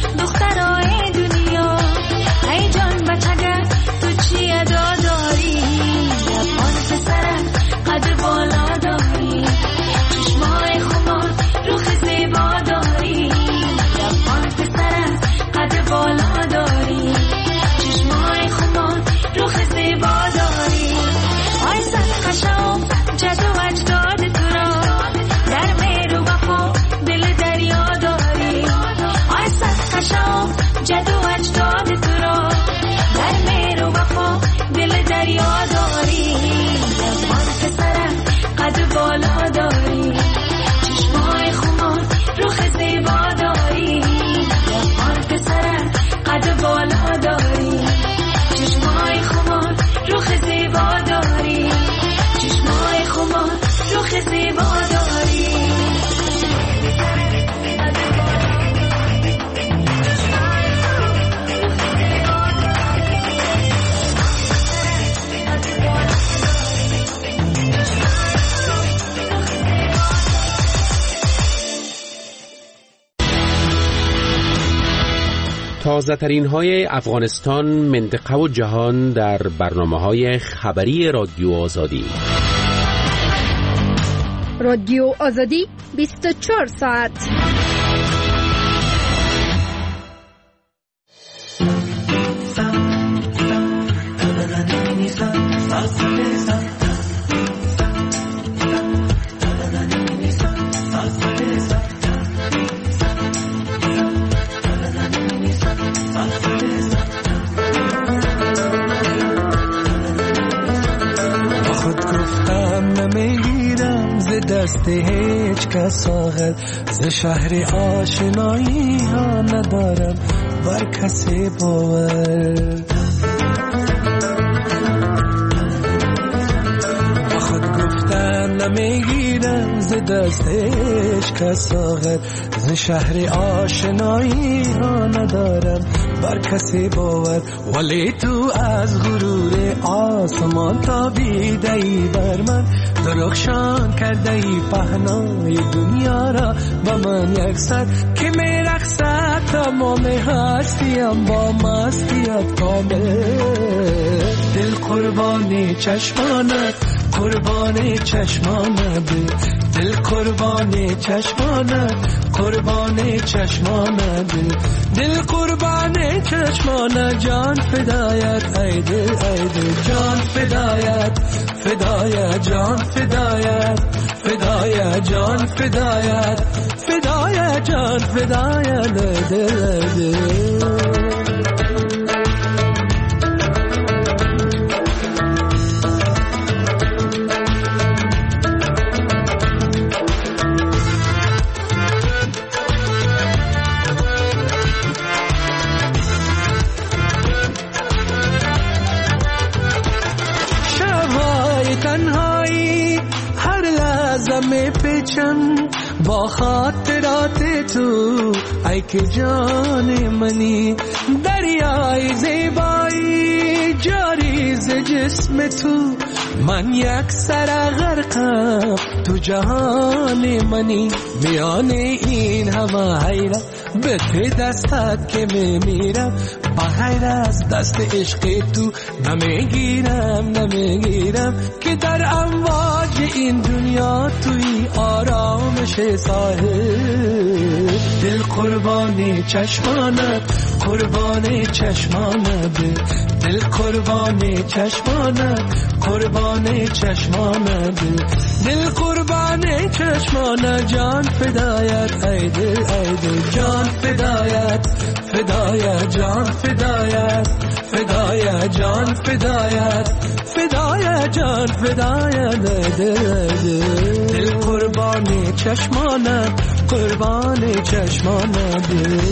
دخترای دنیا ای جان بچگه تو چی ادا داری بالا داری، چشمای خمار رخ زیبا داری، چشمای خمار رخ زیبا داری. تازه ترین های افغانستان، منطقه و جهان در برنامه های خبری رادیو آزادی. رادیو آزادی بیست و چهار ساعت. دست هیچ کس آخر ز شهر آشنایی ها ندارم بر کسی باور. با خود گفتن نمیگیرم ز دست هیچ کس آخر ز شهر آشنایی ها ندارم بر کسی باور. ولی تو از غرور آسمان تابیده ای بر من، درخشان کرده ای پهنای دنیا را با من یک سر که می رقصد تمام هستیم با مستیت کامل. دل قربانی چشمانت، قربانی چشمانت، دل قربانی چشمانت، قربانی چشمانت، دل قربانی چشمانت، جان فدایت ای دل ای دل، جان فدایت فدایت، جان فدایت فدایت، جان فدایت فدایت، جان فدایت دل دل. با خاطرات تو ای که جان منی، دریای زیبایی جاری ز جسم تو، من یک سر غرقم تو جهان منی. میان این همه حیرت به ته دستت که میمیرم، با غیر از دست عشق تو نمیگیرم نمیگیرم که در امواج این دنیا توی آرامش ساحل. دل قربانی چشمانت، قربانی چشمانت، دل قربانی چشمانت، قربانی چشمانت، دل قربانی چشمانت، جان فدایت ای دل ای دل، جان فدایت فدایت، جان فدایت فدایت، جان فدایت فدایت، جان فدایت دل دل. دل قربانی چشمانت، قربانی چشمانت،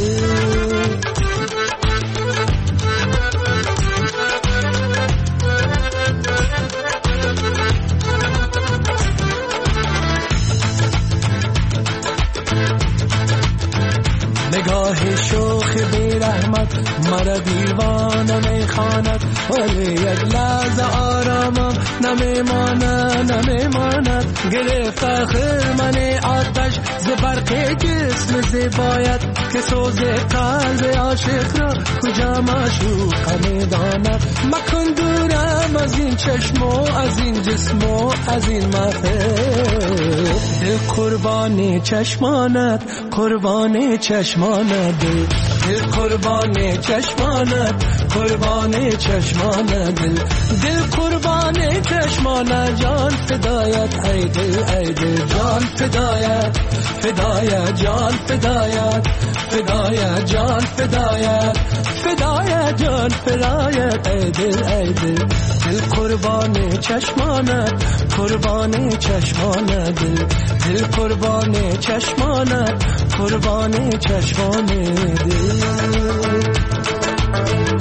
نگاه شوخ بی رحمت مرا دیوانه میخواند، ولی یک لحظه آرامم نمیماند نمیماند. گرفت خرمن آتش ز برق جسم زیبایت که سوز قلب عاشق را کجا معشوق میداند. مکن دورم از این چشم و از این جسم و از این محفل. دل قربانی چشمانت، قربانی چشمانت، دل قربانی چشمانت، قربانی چشمانت، دل قربانی چشمانت، جان فدایت ای دل ای دل، جان فدایت فدایت، جان فدایت فدایت، جان فدایت فدایت، جان فدایت ای دل ای دل. دل قربانی چشمانت، قربانی چشمانت، دل قربانی چشمانت، قربانی چشمانت، دل.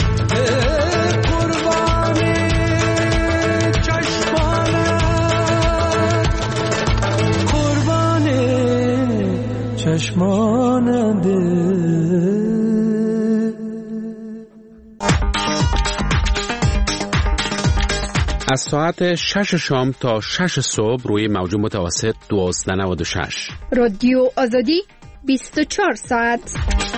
از ساعت شش شام تا شش صبح روی موج متوسط دوازده نود و شش. رادیو آزادی بیست و چهار ساعت.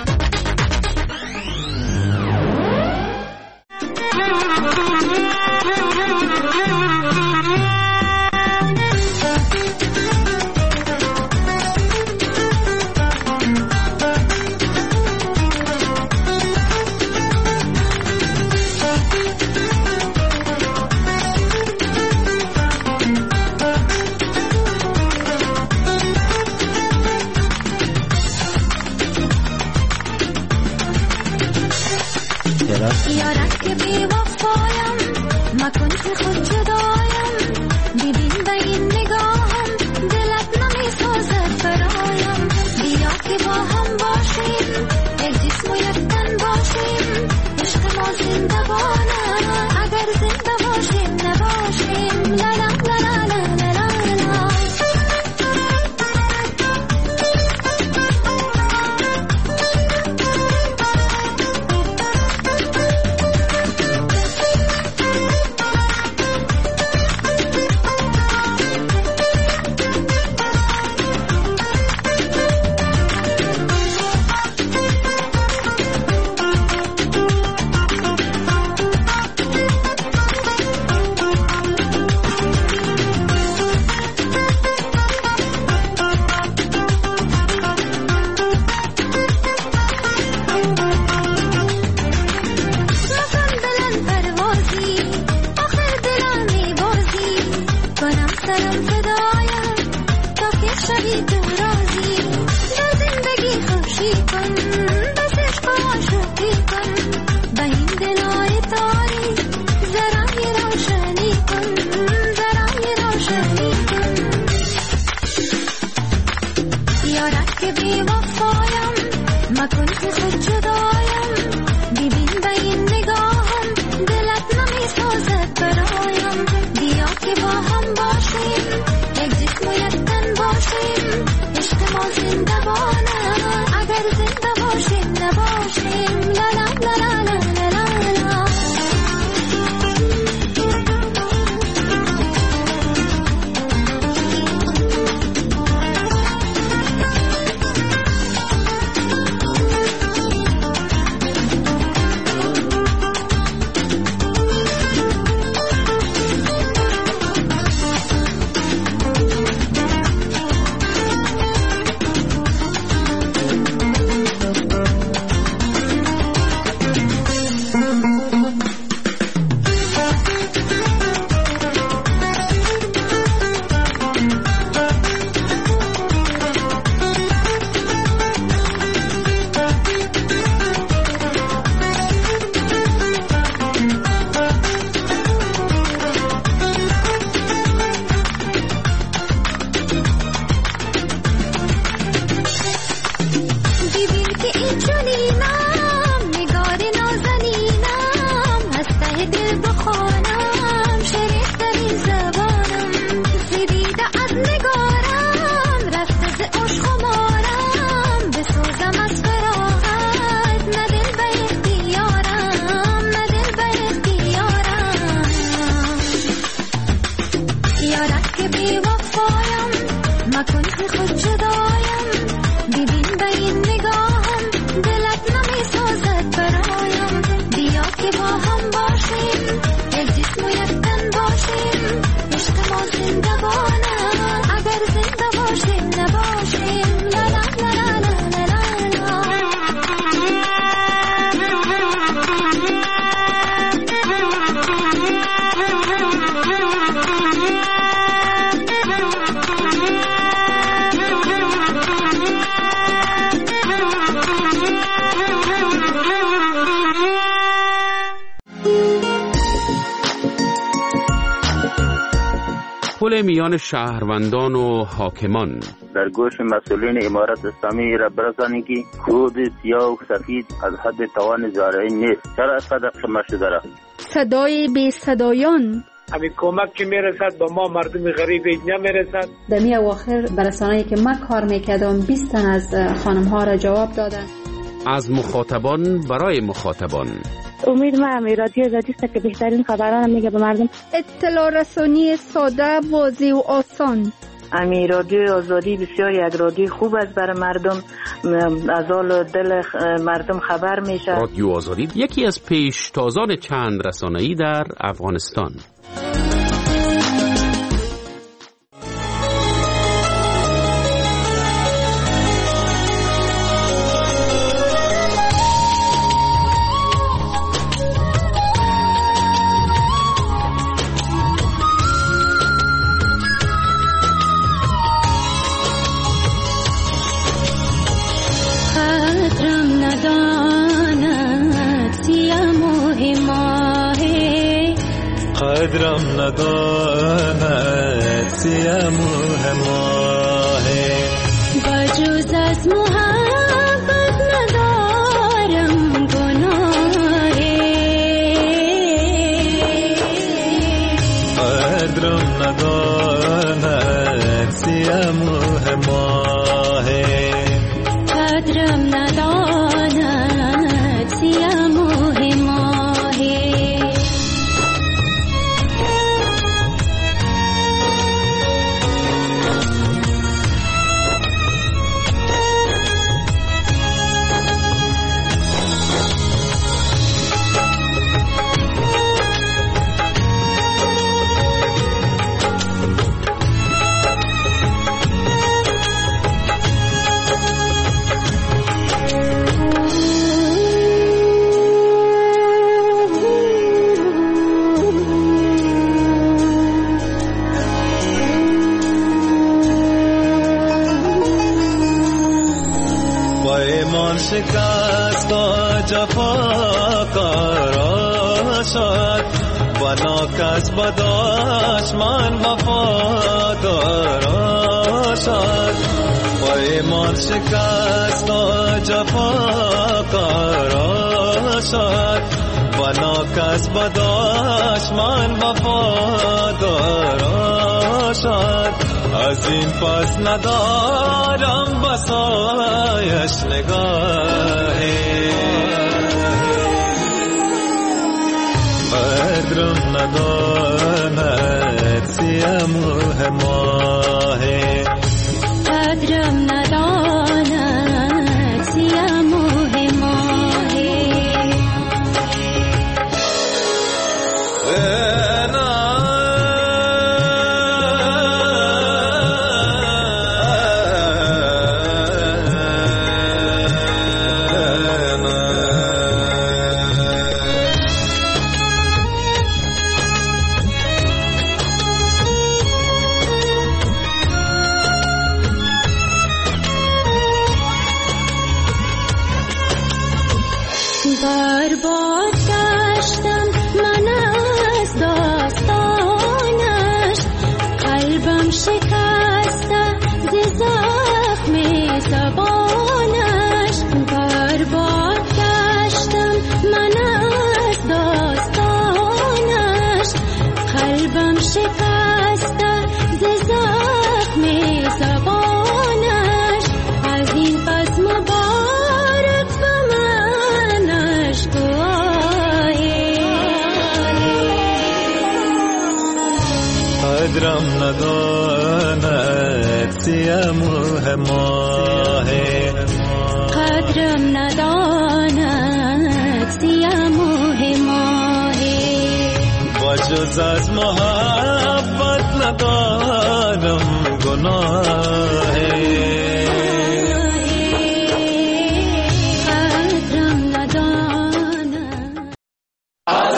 یارک که بی وفایم مکن که خود جدایم ببین به این نگاهم دلت نمی سازد برایم بیا که با هم باشیم یک جسم و یک تن باشیم عشق ما زنده بانه اگر زنده باشیم نباشیم لا لا لا لا لا لا لا پل میان شهروندان و حاکمان. در گوش مسئولین امارت اسلامی را برسانید که خود سیاه و سفید از حد توان زارعی نیست. چرا صدق شما شده را؟ صدای بی صدایان. همین کمک که میرسد با ما مردم غریب اینجا میرسد. در می اواخر برسانه‌ای که من کار میکردم بیست تن از خانم ها را جواب دادن. از مخاطبان برای مخاطبان. امید ما هم رادیو آزادی است که بهترین خبران میگه به مردم. اطلاع رسانی ساده، واضح و آسان. امی رادیو آزادی بسیار یک رادیو خوب است برای مردم، از حال دل مردم خبر میشه. رادیو آزادی یکی از پیشتازان چند رسانه‌ای در افغانستان. قدرم نداند سیم و هماه بجوز از محبت ندارم گناه قدرم نداند سیم و هماه قدرم نداند سیم و هماه شکست و جفا قرار شد بنا کس بداش من وفادار شد و ایمان شکست و جفا قرار شد بنا کس بداش من وفادار شد از این پس ندارم بسایش نگاهی قدرم نداند سیم و هماهی قدرم نداند سیم و هماهی قدرم نداند سیم و هماهی قدرم نداند سیم و هماهی بجز از محبت ندارم گناه